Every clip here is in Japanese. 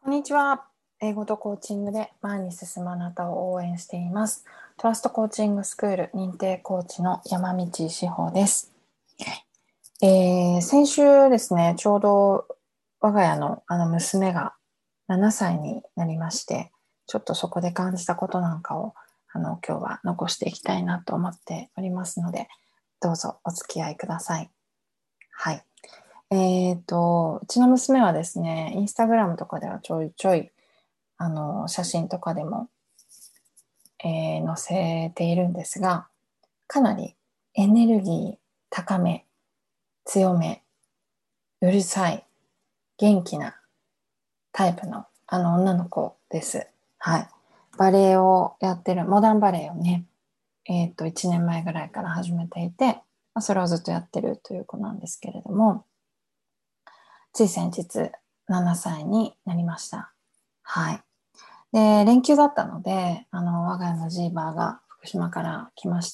こんにちは。英語とコーチングで前に進むあなたを応援しています。トラストコーチングスクール認定コーチの山道志保です。先週ですね、ちょうど我が家の娘が7歳になりまして、ちょっとそこで感じたことなんかを今日は残していきたいなと思っておりますので、どうぞお付き合いください。はい。うちの娘はですね、インスタグラムとかではちょいちょい写真とかでも、載せているんですが、かなりエネルギー高め、強め、うるさい、元気なタイプの女の子です。はい。バレエをやってる、モダンバレエをね、1年前ぐらいから始めていて、それをずっとやってるという子なんですけれども、つい先日7歳になりました。はい。で、連休だったので、我が家のジーバーが福島から来まして、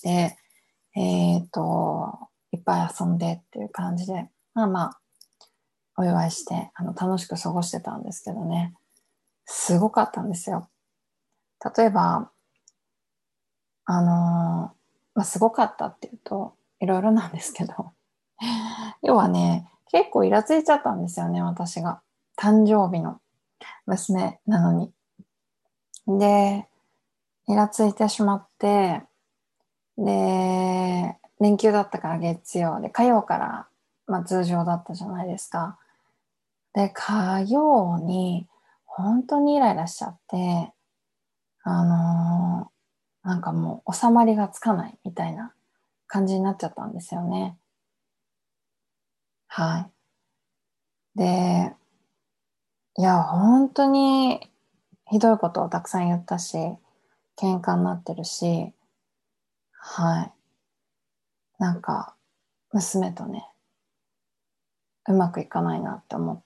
いっぱい遊んでっていう感じで、お祝いして、楽しく過ごしてたんですけどね、すごかったんですよ。例えば、すごかったっていうと、いろいろなんですけど、要はね、結構イラついちゃったんですよね、私が。誕生日の娘なのに。で、イラついてしまって、で、連休だったから月曜で、火曜から、通常だったじゃないですか。で、火曜に、本当にイライラしちゃって、なんかもう収まりがつかないみたいな感じになっちゃったんですよね。はい。で、いや、本当にひどいことをたくさん言ったし、喧嘩になってるし、はい。なんか、娘とね、うまくいかないなって思って、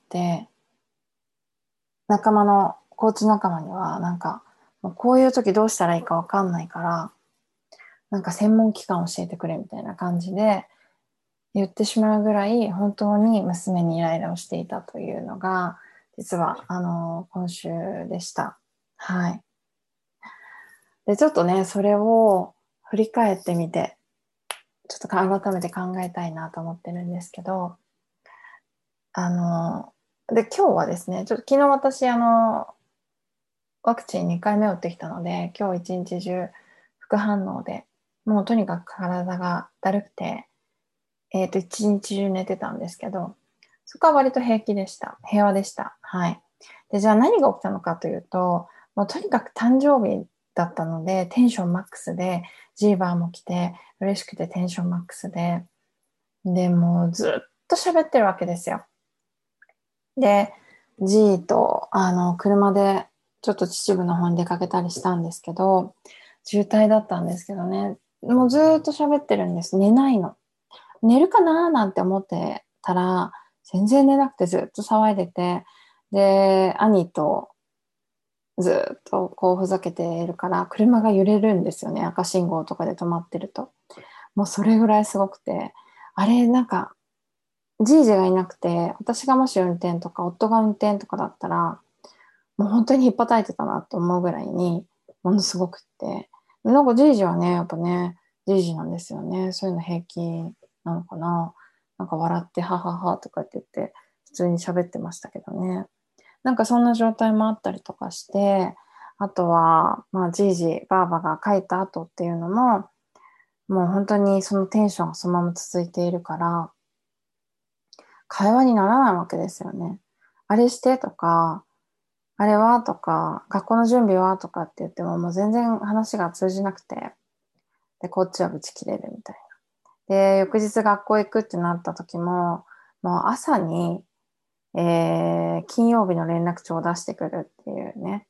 コーチ仲間には、もうこういう時どうしたらいいかわかんないから、専門機関教えてくれみたいな感じで言ってしまうぐらい、本当に娘にイライラをしていたというのが、実は、今週でした。はい。で、ちょっとね、それを振り返ってみて、ちょっと改めて考えたいなと思ってるんですけど、あの、今日はですね、ちょっと昨日私、ワクチン2回目打ってきたので、今日一日中副反応で、もうとにかく体がだるくて、一日中寝てたんですけど、そこは割と平気でした。平和でした。はい。で、じゃあ何が起きたのかというと、もうとにかく誕生日だったので、テンションマックスで、ジーバーも来て、嬉しくてテンションマックスで、で、もうずっと喋ってるわけですよ。で、ジーと、車でちょっと秩父の方に出かけたりしたんですけど、渋滞だったんですけどね、もうずーっと喋ってるんです。寝ないの。寝るかなーなんて思ってたら、全然寝なくてずっと騒いでて、で、兄とずっとこうふざけているから、車が揺れるんですよね。赤信号とかで止まってると。もうそれぐらいすごくて、あれ、じいじがいなくて、私がもし運転とか、夫が運転とかだったら、もう本当に引っ叩いてたなと思うぐらいに、ものすごくって。じいじはね、やっぱね、じいじなんですよね。そういうの平気なのかな。笑って、はははとかって言って、普通に喋ってましたけどね。そんな状態もあったりとかして、あとは、じいじ、ばあばが帰った後っていうのも、もう本当にそのテンションがそのまま続いているから、会話にならないわけですよね。あれしてとか、あれはとか、学校の準備はとかって言っても、もう全然話が通じなくて、で、こっちはブチ切れるみたいな。で、翌日学校行くってなった時も、もう朝に、金曜日の連絡帳を出してくるっていうね。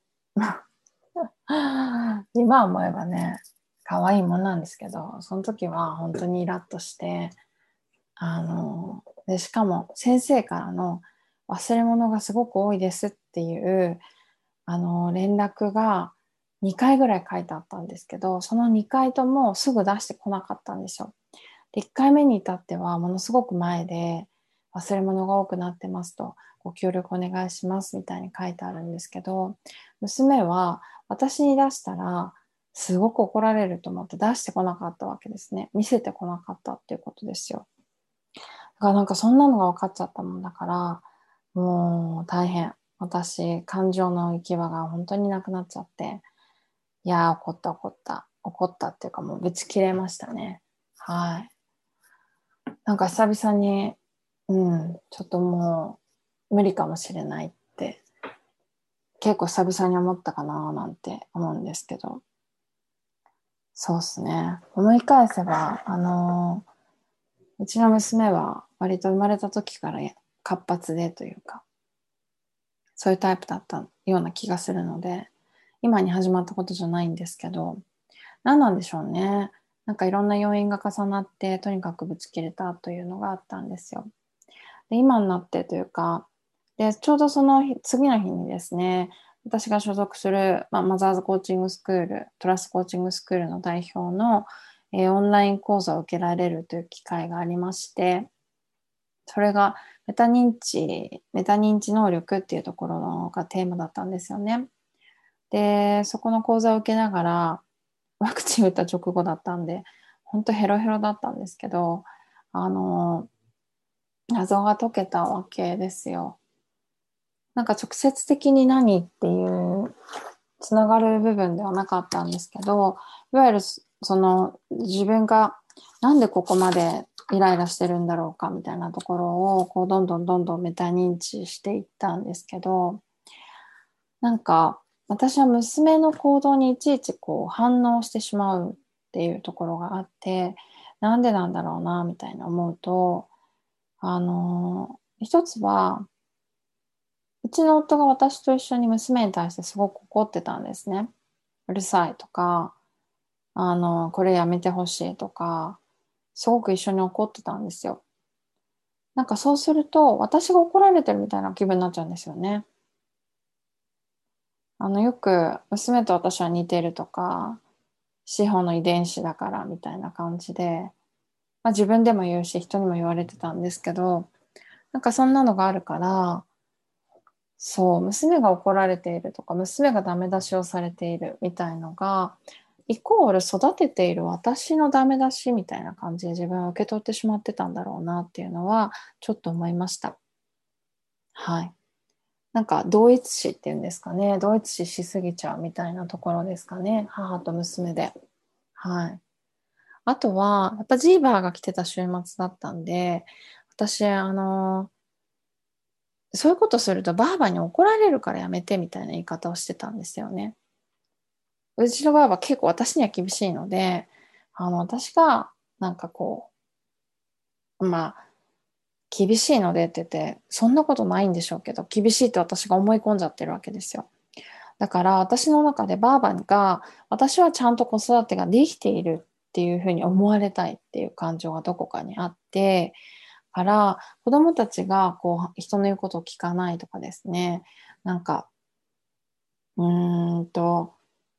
今思えばね、可愛いもんなんですけど、その時は本当にイラッとして、で、しかも先生からの忘れ物がすごく多いですっていう、連絡が2回ぐらい書いてあったんですけど、その2回ともすぐ出してこなかったんですよ。で、1回目に至ってはものすごく前で、 忘れ物が多くなってますと、ご協力お願いしますみたいに書いてあるんですけど、娘は私に出したらすごく怒られると思って出してこなかったわけですね。見せてこなかったっていうことですよ。だからなんかそんなのが分かっちゃったもんだから、もう大変。私、感情の行き場が本当になくなっちゃって、いやー、怒った怒った。怒ったっていうかもうぶち切れましたね。はい。なんか久々に、ちょっともう無理かもしれないって結構久々に思ったかななんて思うんですけど、そうっすね。思い返せば、うちの娘は割と生まれた時から活発でというか、そういうタイプだったような気がするので、今に始まったことじゃないんですけど、何なんでしょうね。なんかいろんな要因が重なって、とにかくぶち切れたというのがあったんですよ。で、今になってというか、で、ちょうどその次の日にですね、私が所属する、マザーズコーチングスクール、トラストコーチングスクールの代表の、オンライン講座を受けられるという機会がありまして、それがメタ認知能力っていうところがテーマだったんですよね。で、そこの講座を受けながら、ワクチン打った直後だったんで、本当ヘロヘロだったんですけど、あの、謎が解けたわけですよ。なんか直接的に何っていうつながる部分ではなかったんですけど、いわゆるその自分がなんでここまでイライラしてるんだろうかみたいなところをこうどんどんどんどんメタ認知していったんですけど、なんか私は娘の行動にいちいちこう反応してしまうっていうところがあって、なんでなんだろうなみたいな思うと、一つはうちの夫が私と一緒に娘に対してすごく怒ってたんですね。うるさいとか、これやめてほしいとか、すごく一緒に怒ってたんですよ。なんかそうすると、私が怒られてるみたいな気分になっちゃうんですよね。よく娘と私は似てるとか、司法の遺伝子だからみたいな感じで、自分でも言うし、人にも言われてたんですけど、なんかそんなのがあるから、そう、娘が怒られているとか、娘がダメ出しをされているみたいのが、イコール育てている私のダメ出しみたいな感じで自分は受け取ってしまってたんだろうなっていうのは、ちょっと思いました。はい。なんか同一視っていうんですかね。同一視しすぎちゃうみたいなところですかね。母と娘で。はい。あとは、やっぱジーバーが来てた週末だったんで、私、そういうことするとばあばに怒られるからやめてみたいな言い方をしてたんですよね。うちのばあば結構私には厳しいので、私がなんかこう、厳しいのでって言って、そんなことないんでしょうけど、厳しいって私が思い込んじゃってるわけですよ。だから私の中でばあばが、私はちゃんと子育てができているっていうふうに思われたいっていう感情がどこかにあって、から子供たちがこう人の言うことを聞かないとかですね、なんか、うーんと、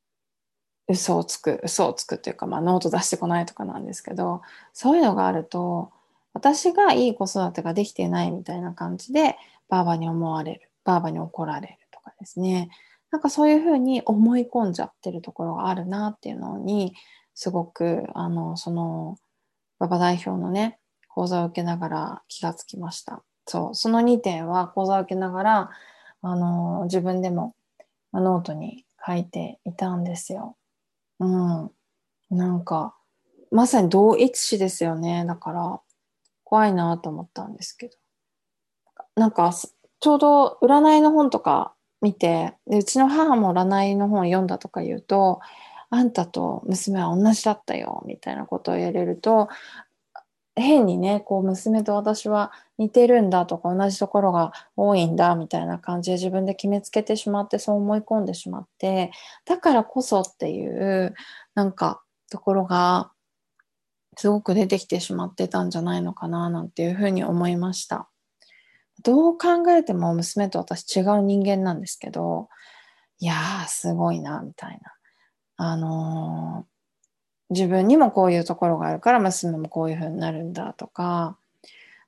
嘘をつくっていうか、ノート出してこないとかなんですけど、そういうのがあると、私がいい子育てができていないみたいな感じで、ばあばに思われる、ばあばに怒られるとかですね。なんかそういうふうに思い込んじゃってるところがあるなっていうのに、すごく、馬場代表のね、講座を受けながら気がつきました。そう、その2点は講座を受けながら、自分でもノートに書いていたんですよ。うん。なんか、まさに同一視ですよね。だから、怖いなと思ったんですけど。なんか、ちょうど占いの本とか見て、で、うちの母も占いの本を読んだとか言うと、あんたと娘は同じだったよ、みたいなことを言われると、変にね、こう、娘と私は似てるんだとか、同じところが多いんだ、みたいな感じで自分で決めつけてしまって、そう思い込んでしまって、だからこそっていう、なんか、ところが、すごく出てきてしまってたんじゃないのかな、なんていうふうに思いました。どう考えても娘と私違う人間なんですけど、いやー、すごいな、みたいな。自分にもこういうところがあるから娘もこういうふうになるんだとか、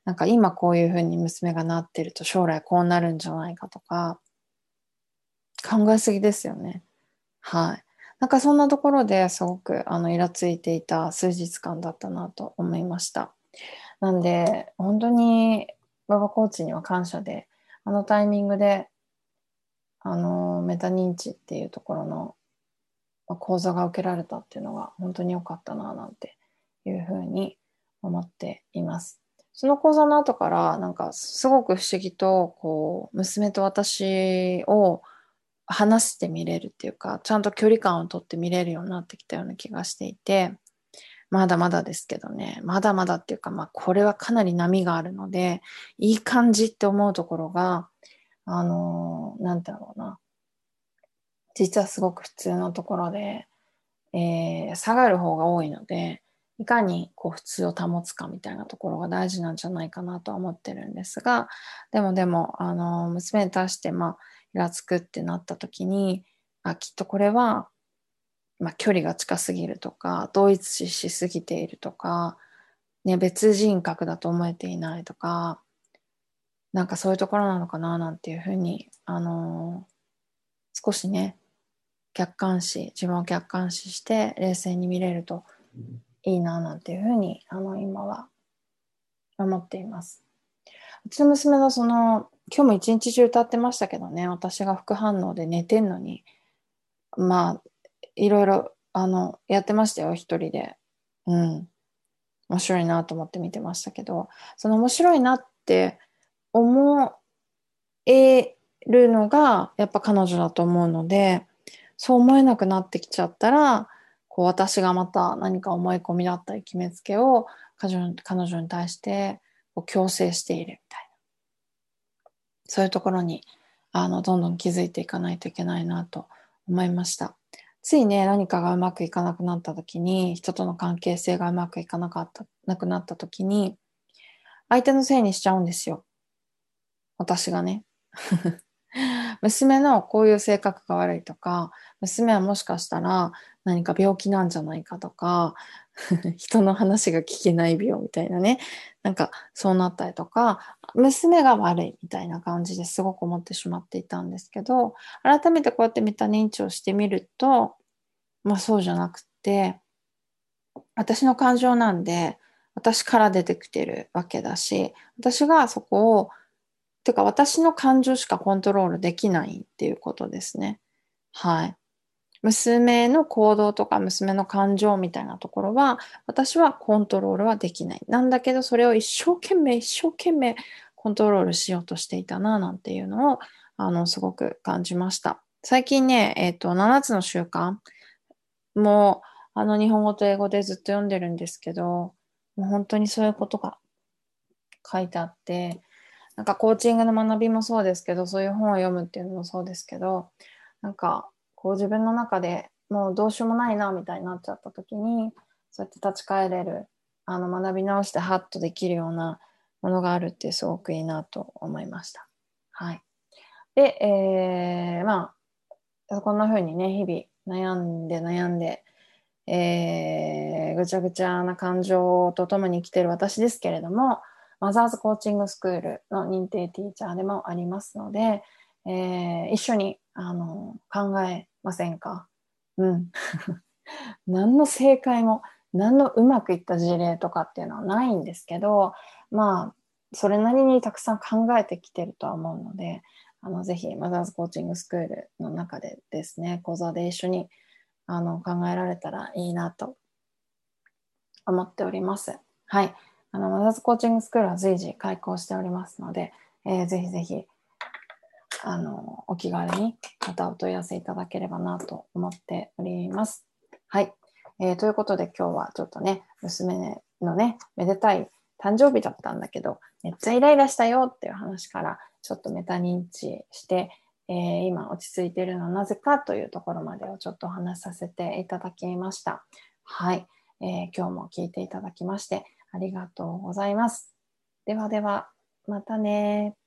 なんか今こういうふうに娘がなってると将来こうなるんじゃないかとか、考えすぎですよね。はい。なんかそんなところですごくイラついていた数日間だったなと思いました。なんで、本当に馬場コーチには感謝で、あのタイミングで、メタ認知っていうところの講座が受けられたっていうのが本当に良かったな、なんていうふうに思っています。その講座の後から、なんかすごく不思議と、こう、娘と私を話してみれるっていうか、ちゃんと距離感をとって見れるようになってきたような気がしていて、まだまだですけどね、まだまだっていうか、まあ、これはかなり波があるので、いい感じって思うところが、なんだろうな、実はすごく普通のところで、下がる方が多いので、いかにこう普通を保つかみたいなところが大事なんじゃないかなとは思ってるんですが、でも、娘に対して、まあ、イラつくってなった時に、あ、きっとこれは、まあ、距離が近すぎるとか、同一視しすぎているとか、ね、別人格だと思えていないとか、なんかそういうところなのかななんていうふうに、少しね、自分を客観視して冷静に見れるといいななんていうふうに、今は思っています。うちの娘の今日も一日中歌ってましたけどね、私が副反応で寝てんのに、まあ、いろいろ、やってましたよ、一人で。うん。面白いなと思って見てましたけど、その面白いなって思えるのが、やっぱ彼女だと思うので、そう思えなくなってきちゃったら、こう私がまた何か思い込みだったり決めつけを彼女に対してこう強制しているみたいな。そういうところにどんどん気づいていかないといけないなと思いました。ついね、何かがうまくいかなくなった時に、人との関係性がうまくいかなくなった時に、相手のせいにしちゃうんですよ。私がね。娘のこういう性格が悪いとか、娘はもしかしたら何か病気なんじゃないかとか、人の話が聞けない病みたいなね。なんかそうなったりとか、娘が悪いみたいな感じですごく思ってしまっていたんですけど、改めてこうやってメタ認知をしてみると、まあそうじゃなくて、私の感情なんで、私から出てきてるわけだし、私がそこをてか私の感情しかコントロールできないっていうことですね。はい。娘の行動とか娘の感情みたいなところは私はコントロールはできない。なんだけどそれを一生懸命コントロールしようとしていたななんていうのをすごく感じました。最近ね、7つの習慣も日本語と英語でずっと読んでるんですけど、もう本当にそういうことが書いてあって、なんかコーチングの学びもそうですけど、そういう本を読むっていうのもそうですけど、なんかこう自分の中でもうどうしようもないなみたいになっちゃった時に、そうやって立ち返れる、学び直してハッとできるようなものがあるってすごくいいなと思いました。はい。で、まあ、こんな風にね、日々悩んで、ぐちゃぐちゃな感情とともに生きてる私ですけれども、マザーズコーチングスクールの認定ティーチャーでもありますので、一緒に考えませんか？うん。何の正解も、何のうまくいった事例とかっていうのはないんですけど、まあ、それなりにたくさん考えてきてるとは思うので、ぜひマザーズコーチングスクールの中でですね、講座で一緒に考えられたらいいなと思っております。はい。マザーズコーチングスクールは随時開講しておりますので、ぜひぜひ、お気軽にまたお問い合わせいただければなと思っております。はい。ということで今日はちょっとね、娘のね、めでたい誕生日だったんだけど、めっちゃイライラしたよっていう話から、ちょっとメタ認知して、今落ち着いているのはなぜかというところまでをちょっとお話しさせていただきました。はい。今日も聞いていただきましてありがとうございます。ではでは、またね。